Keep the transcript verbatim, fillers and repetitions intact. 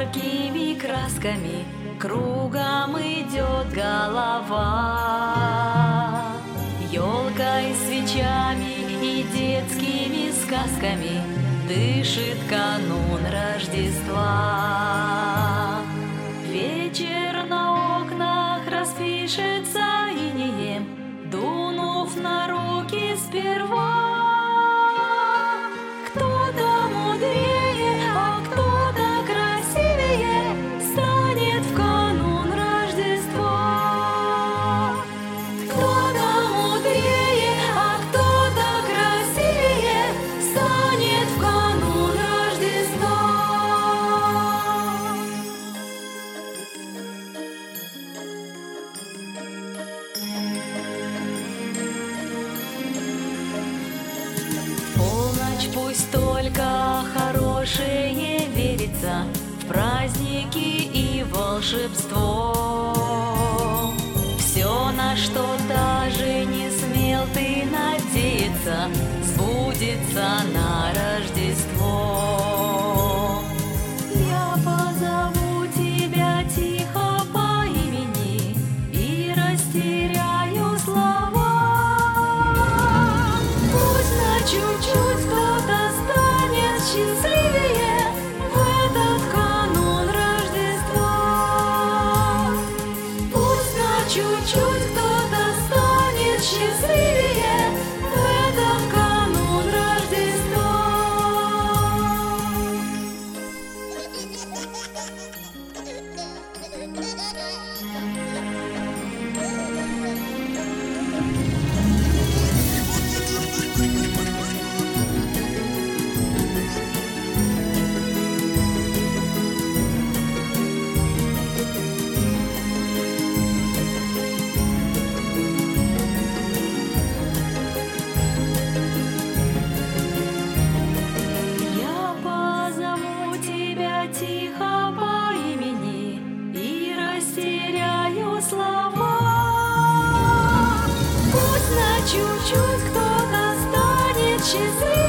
яркими красками кругом идет голова. Ёлкой, свечами и детскими сказками дышит канун Рождества. Вечер на окнах распишется инеем, дунув на руки сперва. Кто-то мудрее, а кто-то красивее станет в канун Рождества. Кто-то мудрее, а кто-то красивее станет в канун Рождества. Полночь пусть только хорошее верится в праздники и волшебство. Все, на что даже не смел ты надеяться, сбудется на Рождество. Я позову тебя тихо по имени и растеряю слова. Пусть на чуть-чуть кто-то станет счастливее в этот канун Рождества. Пусть на чуть-чуть кто-то станет счастливее в этот канун Рождества. Я позову тебя тихо по имени и растеряю слова. Пусть на чуть-чуть кто-то станет счастливее